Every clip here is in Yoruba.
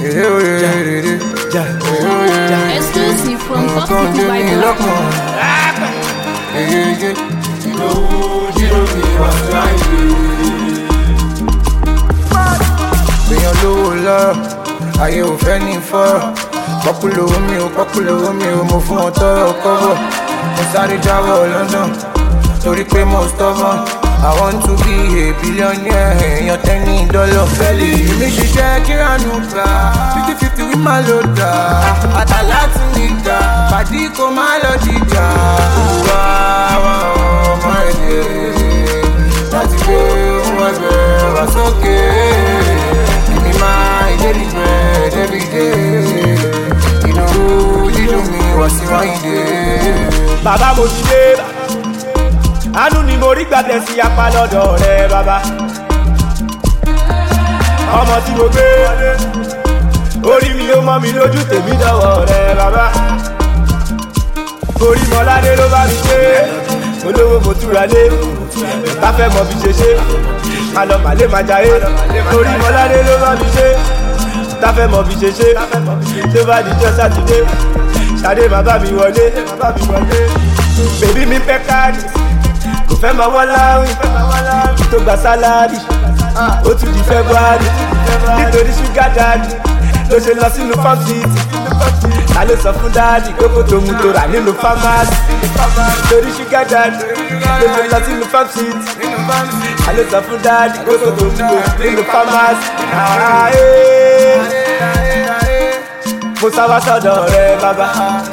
Exclusive from Top City Bible. Èèyàn lówó lọ́rọ̀, ayé ò fẹ́ ní fọ́rọ̀. Pọ́pùlówó mi ò mo fún wọn tọrọ kọ́bọ̀. Mo sáré jáwọ́ London, torí pé mo stubborn. I want to be a billionaire, èèyàn $10. Fẹ́lì mi ṣiṣẹ́ kíránù gbà, 50-50 wí máa lò dà. Àtàlá ti ní ìjà, pàdí kò má lọ jíjà. Wá wá ọmọ ẹ̀dẹ̀, láti gbé ohun ẹgbẹ́ wá sókè. Èmi máa ìdérí bread every day. Inú dídùn mi wá sí wáyé. Bàbá mo ti dé, àánú ni mo rí gbàtẹ̀ sí apá lọ́dọ̀ rẹ̀ bàbá. Ọmọ tí mo gbé orí mi ló mọ́ mi lójú tèmi dọ̀wọ́ rẹ̀ bàbá. Orí mọ́ládé ló bá mi ṣe, olówó mo túra lé, bá fẹ́ mọ bí ṣe ṣe, àlọ́ màlé máa jayé. Orí mọ́ládé ló bá mi ṣe, tá fẹ́ mọ bí ṣe ṣe, tó bá dijọ́ sátidé, ṣadé má bá mi wọlé. Bèbí mi fẹ́ káàdì, kò fẹ́ máa wọ́n láwìn, kí tó gba sálárì, ó tún di February. Nítorí ṣúgà dáàdì ló ṣe lọ sínú farm city. Ta ló sọ fún dáàdì kókó tó mú tó rà nínú pharmacy? Nítorí ṣúgà dáàdì ló ṣe lọ sínú farm city. Ta ló sọ fún dáàdì kókó tó mú tó rà nínú pharmacy? Mo sáwá sọ́dọ̀ rẹ̀ bàbá.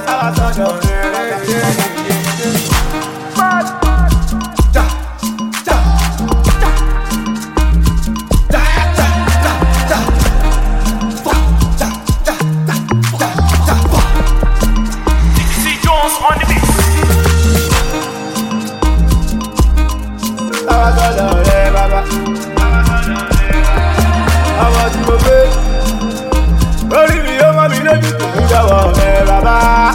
Orí mi yóò mọ́ mi lójú tó ń jọ̀wọ́ rẹ̀ bàbá.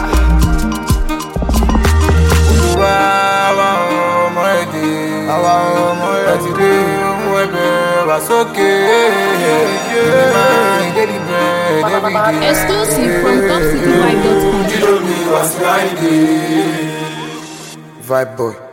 Wá wá ọmọ ẹ̀dẹ̀, àwa ọmọ ẹ̀ ti dé ohun ẹgbẹ́ wá sókè. Èmi máa ìdérí bread every day. Exclusive from TopCityVibe.com. Dídùn mi wá sí wáyé. Vibe boy.